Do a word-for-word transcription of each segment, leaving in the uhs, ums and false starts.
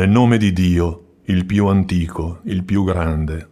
nel nome di Dio, il più antico, il più grande.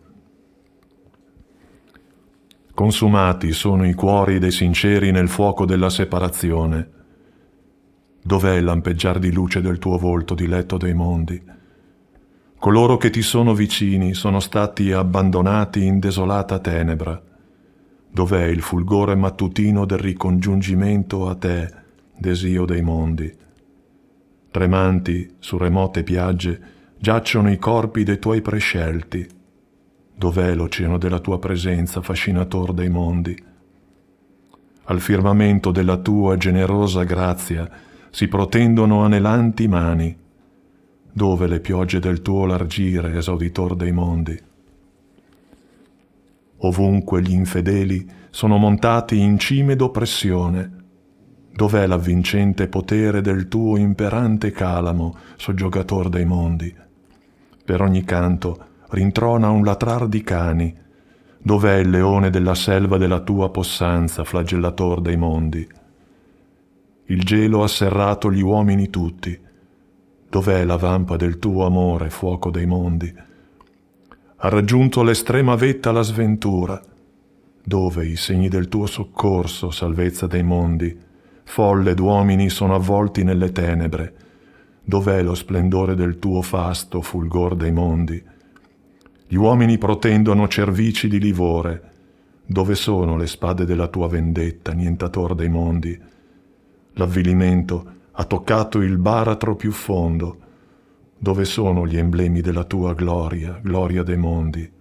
Consumati sono i cuori dei sinceri nel fuoco della separazione. Dov'è il lampeggiar di luce del tuo volto, diletto dei mondi? Coloro che ti sono vicini sono stati abbandonati in desolata tenebra. Dov'è il fulgore mattutino del ricongiungimento a te, desio dei mondi? Tremanti, su remote piagge, giacciono i corpi dei tuoi prescelti. Dov'è l'oceano della tua presenza, fascinator dei mondi? Al firmamento della tua generosa grazia si protendono anelanti mani. Dove le piogge del tuo largire, esauditor dei mondi? Ovunque gli infedeli sono montati in cime d'oppressione. Dov'è l'avvincente potere del tuo imperante calamo, soggiogator dei mondi? Per ogni canto rintrona un latrar di cani. Dov'è il leone della selva della tua possanza, flagellator dei mondi? Il gelo ha serrato gli uomini tutti. Dov'è la vampa del tuo amore, fuoco dei mondi? Ha raggiunto l'estrema vetta la sventura. Dove i segni del tuo soccorso, salvezza dei mondi? Folle d'uomini sono avvolti nelle tenebre. Dov'è lo splendore del tuo fasto, fulgor dei mondi? Gli uomini protendono cervici di livore. Dove sono le spade della tua vendetta, nientator dei mondi? L'avvilimento ha toccato il baratro più fondo. Dove sono gli emblemi della tua gloria, gloria dei mondi?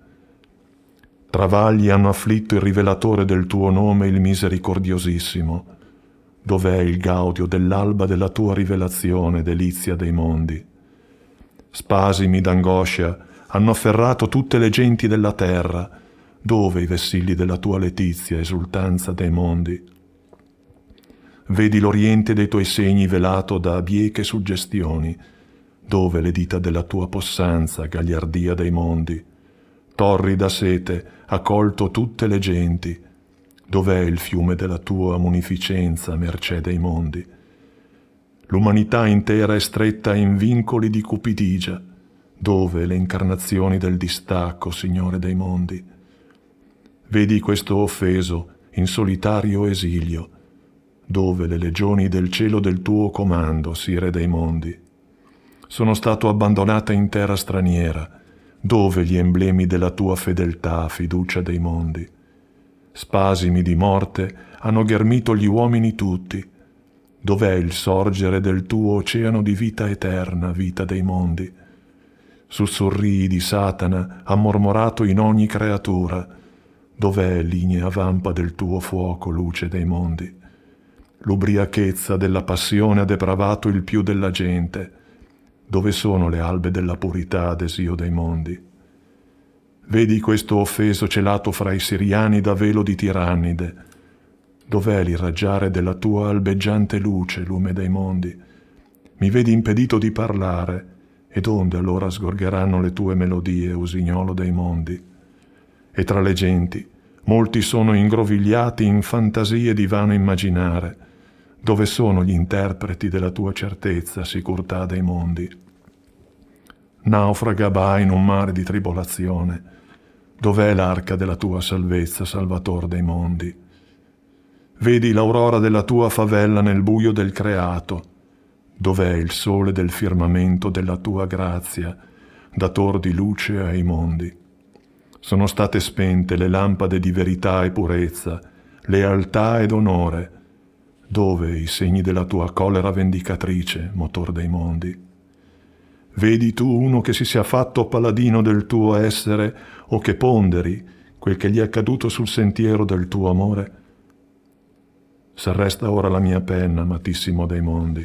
Travagli hanno afflitto il rivelatore del tuo nome, il misericordiosissimo. Dov'è il gaudio dell'alba della tua rivelazione, delizia dei mondi? Spasimi d'angoscia hanno afferrato tutte le genti della terra. Dove i vessilli della tua letizia, esultanza dei mondi? Vedi l'oriente dei tuoi segni velato da bieche suggestioni. Dove le dita della tua possanza, gagliardia dei mondi? Torrida sete ha colto tutte le genti. Dov'è il fiume della tua munificenza, mercé dei mondi? L'umanità intera è stretta in vincoli di cupidigia. Dove le incarnazioni del distacco, Signore dei mondi? Vedi questo offeso in solitario esilio. Dove le legioni del cielo del tuo comando, Sire dei mondi? Sono stato abbandonata in terra straniera. Dove gli emblemi della tua fedeltà, fiducia dei mondi? Spasimi di morte hanno ghermito gli uomini tutti. Dov'è il sorgere del tuo oceano di vita eterna, vita dei mondi? Sussurrii di Satana ha mormorato in ogni creatura. Dov'è l'ignea vampa del tuo fuoco, luce dei mondi? L'ubriachezza della passione ha depravato il più della gente. Dove sono le albe della purità, desio dei mondi? Vedi questo offeso celato fra i siriani da velo di tirannide. Dov'è l'irraggiare della tua albeggiante luce, lume dei mondi? Mi vedi impedito di parlare, ed onde allora sgorgeranno le tue melodie, usignolo dei mondi? E tra le genti molti sono ingrovigliati in fantasie di vano immaginare. Dove sono gli interpreti della tua certezza, sicurtà dei mondi? Naufraga va in un mare di tribolazione. Dov'è l'arca della tua salvezza, salvator dei mondi? Vedi l'aurora della tua favella nel buio del creato. Dov'è il sole del firmamento della tua grazia, dator di luce ai mondi? Sono state spente le lampade di verità e purezza, lealtà ed onore. Dove i segni della tua collera vendicatrice, motor dei mondi? Vedi tu uno che si sia fatto paladino del tuo essere o che ponderi quel che gli è accaduto sul sentiero del tuo amore? S'arresta ora la mia penna, amatissimo dei mondi.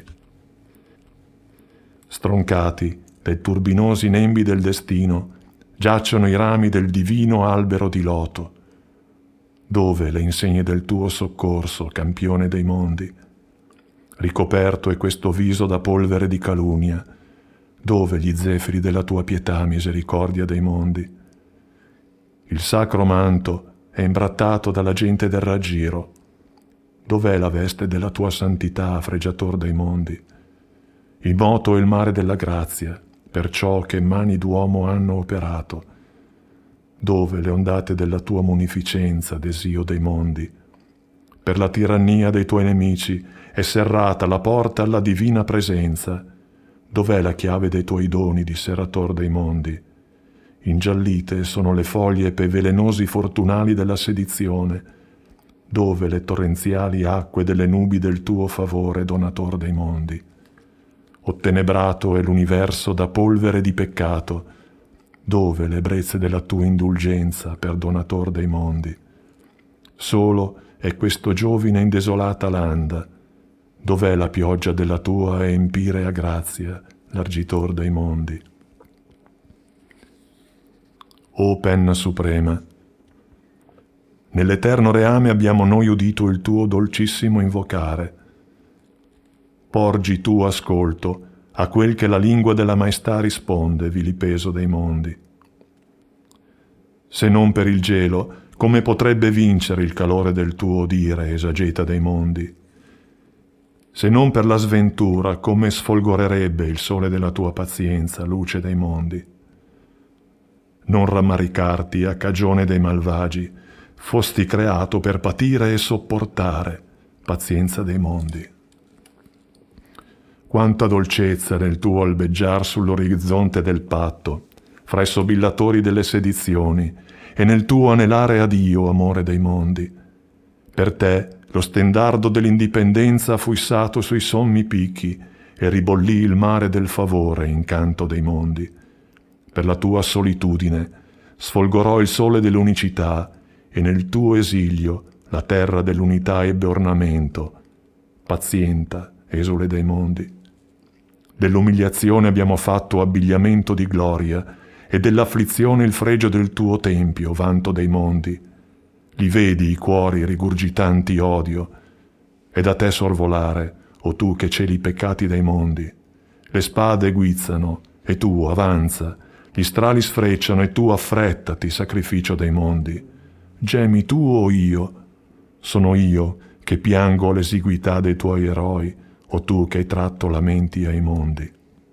Stroncati dai turbinosi nembi del destino, giacciono i rami del divino albero di loto. Dove le insegne del tuo soccorso, campione dei mondi? Ricoperto è questo viso da polvere di calunnia. Dove gli zefiri della tua pietà, misericordia dei mondi? Il sacro manto è imbrattato dalla gente del raggiro. Dov'è la veste della tua santità, fregiator dei mondi? Il moto è il mare della grazia, per ciò che mani d'uomo hanno operato, dove le ondate della tua munificenza, desio dei mondi. Per la tirannia dei tuoi nemici è serrata la porta alla divina presenza. Dov'è la chiave dei tuoi doni, disserator dei mondi? Ingiallite sono le foglie pei velenosi fortunali della sedizione. Dove le torrenziali acque delle nubi del tuo favore, donator dei mondi? Ottenebrato è l'universo da polvere di peccato. Dove le brezze della tua indulgenza, perdonator dei mondi? Solo è questo giovine in desolata landa. Dov'è la pioggia della tua empirea grazia, largitor dei mondi? O penna suprema, nell'eterno reame abbiamo noi udito il tuo dolcissimo invocare. Porgi tu ascolto a quel che la lingua della maestà risponde, vilipeso dei mondi. Se non per il gelo, come potrebbe vincere il calore del tuo dire, esageta dei mondi? Se non per la sventura, come sfolgorerebbe il sole della tua pazienza, luce dei mondi? Non rammaricarti a cagione dei malvagi, fosti creato per patire e sopportare, pazienza dei mondi. Quanta dolcezza nel tuo albeggiar sull'orizzonte del patto, fra i sobillatori delle sedizioni, e nel tuo anelare a Dio, amore dei mondi. Per te lo stendardo dell'indipendenza fu issato sui sommi picchi e ribollì il mare del favore, incanto dei mondi. Per la tua solitudine sfolgorò il sole dell'unicità e nel tuo esilio la terra dell'unità ebbe ornamento, pazienta, esule dei mondi. Dell'umiliazione abbiamo fatto abbigliamento di gloria e dell'afflizione il fregio del tuo tempio, vanto dei mondi. Li vedi i cuori rigurgitanti odio, e da te sorvolare, o tu che celi i peccati dei mondi. Le spade guizzano, e tu avanza, gli strali sfrecciano, e tu affrettati, sacrificio dei mondi. Gemi tu o io? Sono io che piango l'esiguità dei tuoi eroi, o tu che hai tratto lamenti ai mondi.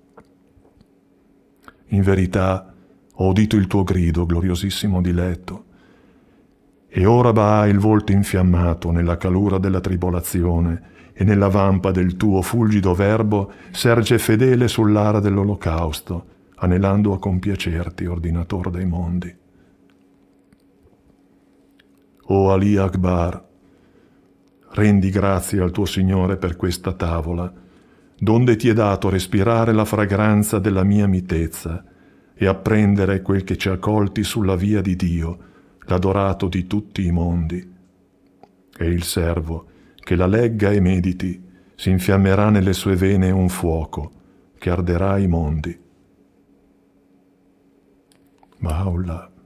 In verità ho udito il tuo grido, gloriosissimo diletto, e ora va il volto infiammato nella calura della tribolazione, e nella vampa del tuo fulgido verbo serge fedele sull'ara dell'olocausto, anelando a compiacerti, ordinator dei mondi. O Ali Akbar, rendi grazie al tuo Signore per questa tavola, donde ti è dato respirare la fragranza della mia mitezza e apprendere quel che ci ha colti sulla via di Dio, l'adorato di tutti i mondi. E il servo, che la legga e mediti, si infiammerà nelle sue vene un fuoco che arderà i mondi. Baha'u'llah.